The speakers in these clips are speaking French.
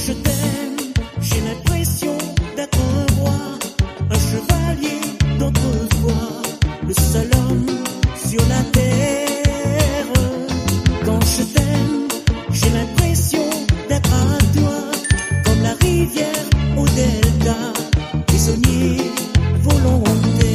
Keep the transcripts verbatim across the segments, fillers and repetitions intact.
je t'aime, j'ai l'impression d'être un roi, un chevalier d'autrefois, le seul homme sur la terre. Quand je t'aime, j'ai l'impression d'être à toi, comme la rivière au delta, prisonnier volontaire.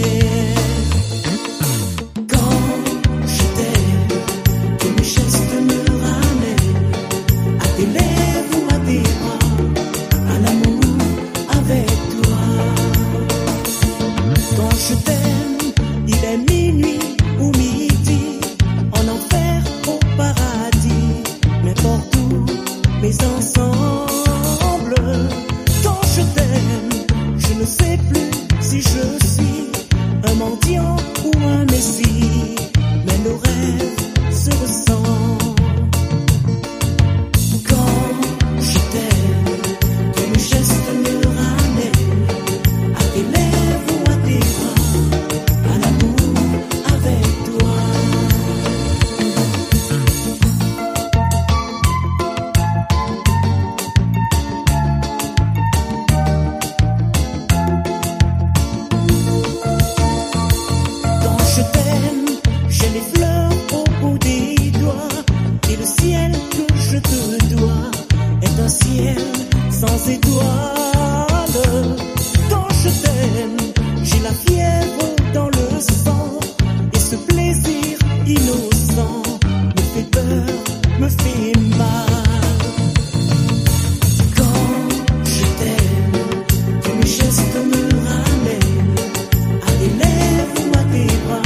Je t'aime, il est minuit ou midi, en enfer au paradis, n'importe où, mais ensemble. Quand je t'aime, je ne sais plus si je suis un mendiant ou un messie, mais nos rêves se ressemblent. Quand je t'aime, que le geste me ramène à tes lèvres ou à tes bras. Je t'aime, j'ai les fleurs au bout des doigts, et le ciel que je te dois est un ciel sans étoiles. Quand je t'aime, j'ai la fièvre dans le sang, et ce plaisir innocent me fait peur, me fait mal. Quand je t'aime, que mes gestes me ramènent à tes lèvres ou à tes bras.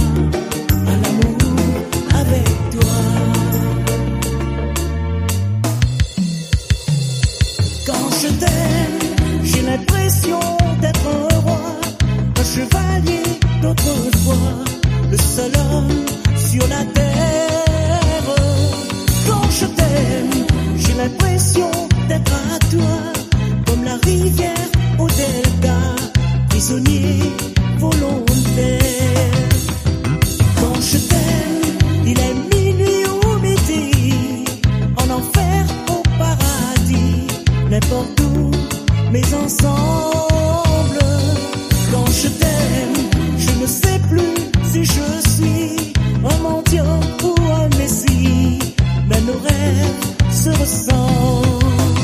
Quand je t'aime, j'ai l'impression d'être un roi, un chevalier d'autrefois, le seul homme sur la terre. Quand je t'aime, j'ai l'impression d'être à toi, comme la rivière au delta, prisonnier volontaire. Quand je t'aime, il est minuit ou midi, en enfer au paradis, n'importe où, mais ensemble. Quand je t'aime, je ne sais plus si je suis un mendiant ou un messie, mais nos rêves se ressemblent.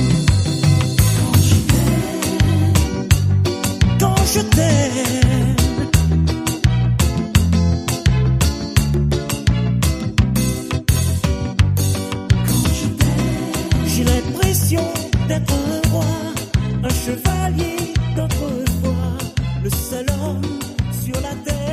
Quand je t'aime, quand je t'aime, j'ai l'impression d'être un roi, un chevalier d'autrefois, le seul homme sur la terre.